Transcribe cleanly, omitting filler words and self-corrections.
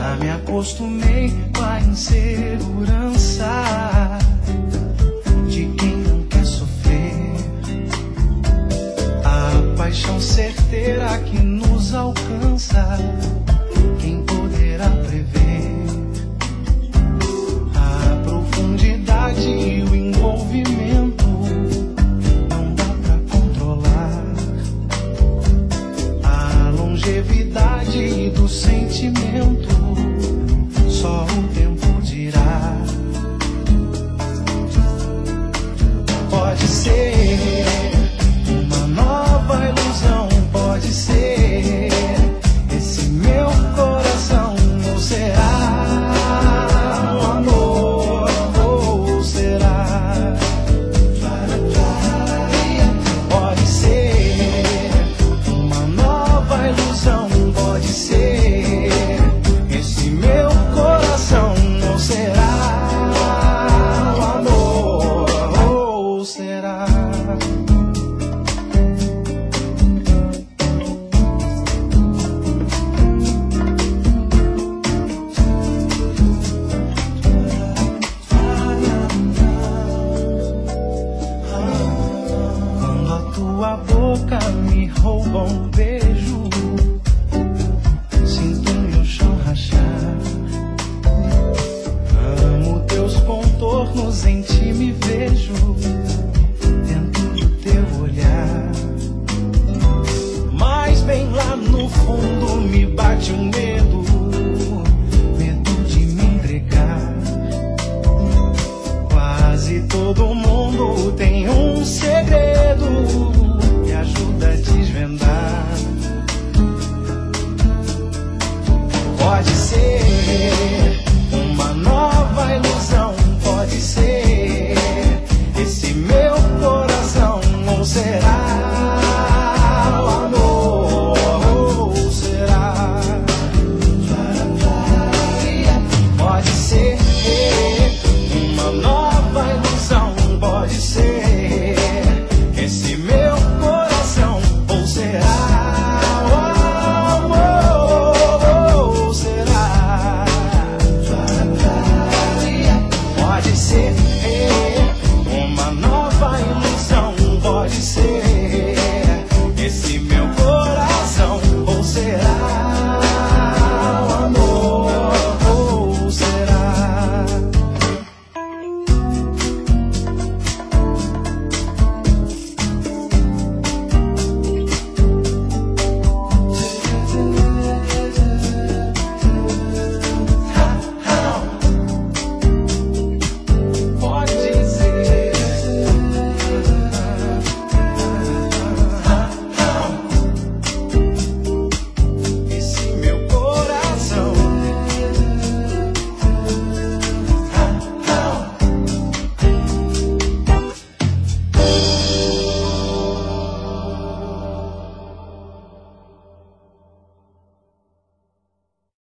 me acostumei com a insegurança de quem não quer sofrer. A paixão certeira que nos alcança, quem poderá prever? A profundidade e o envolvimento não dá pra controlar. A longevidade do sentimento só o tempo dirá. Pode ser uma nova ilusão, pode ser esse meu coração, ou será um amor, ou será? Pode ser uma nova ilusão, pode ser esse meu coração, ou será um amor, ou será? Quando a tua boca me rouba um beijo, sinto meu chão rachar. Amo teus contornos, em ti me vejo dentro do teu olhar. Mas bem lá no fundo me bate um medo, medo de me entregar. Quase todo mundo tem um segredo que ajuda a desvendar. Pode ser